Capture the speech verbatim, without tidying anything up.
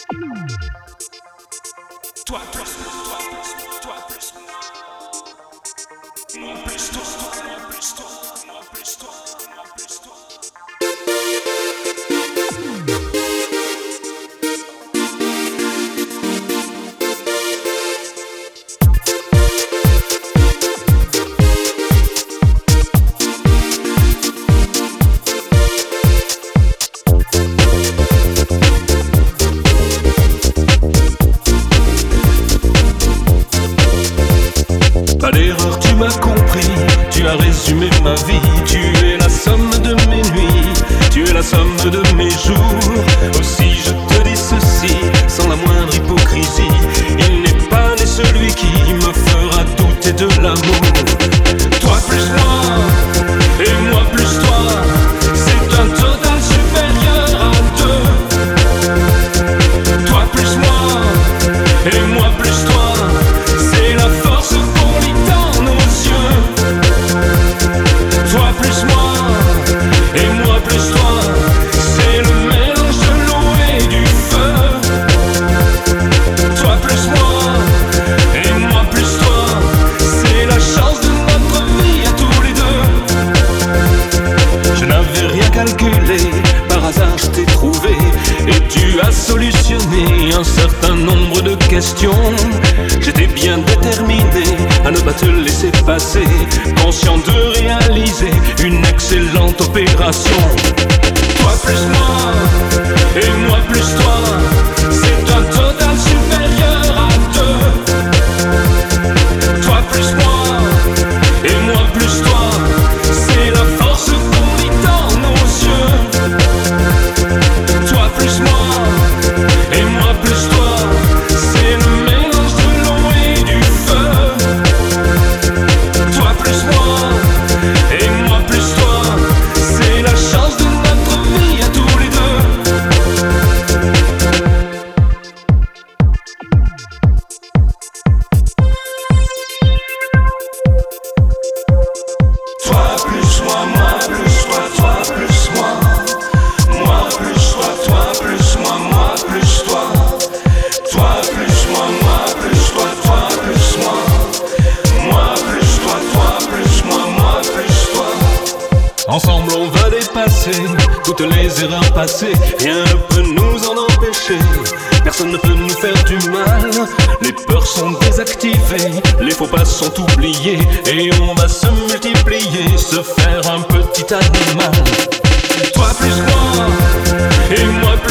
Toi plus, toi plus, toi plus. Moi plus toi, moi plus toi, moi plus toi, moi plus toi. Pas d'erreur, tu m'as compris, tu as résumé ma vie. Tu es la somme de mes nuits, tu es la somme de mes jours. Aussi je te dis ceci, sans la moindre hypocrisie. Il n'est pas né celui qui me fera douter de l'amour. Toi plus moi, et moi plus toi, c'est un total supérieur à deux. Toi plus moi, et moi plus toi, c'est la force qu'on lit dans nos yeux. Toi plus moi, et moi plus toi, c'est le mélange de l'eau et du feu. Toi plus moi, et moi plus toi, c'est la chance de notre vie à tous les deux. Je n'avais rien calculé, par hasard je t'ai trouvé, et tu as solutionné un certain nombre de questions. J'étais bien déterminé à ne pas te laisser passer, conscient de réaliser une excellente opération. Toi plus moi, et moi plus toi, c'est un total supérieur à deux. Toi plus moi, et moi plus toi, c'est la force qu'on lit dans nos yeux. Toi plus moi, et moi plus toi, c'est le mélange de l'eau et du feu. Toi plus moi, et moi plus toi, c'est la chance de notre vie à tous les deux. Toi plus moi, moi plus toi, toi plus moi. Moi plus toi, toi plus moi, moi plus toi. Toi plus moi, moi plus toi, toi plus moi. Moi plus toi, toi plus moi, moi plus toi. Ensemble on va dépasser toutes les erreurs passées. Rien ne peut nous en empêcher, personne ne peut nous faire du mal. Les peurs sont désactivées, les faux pas sont oubliés, et on va se multiplier, se faire un petit animal. Toi plus moi, et moi plus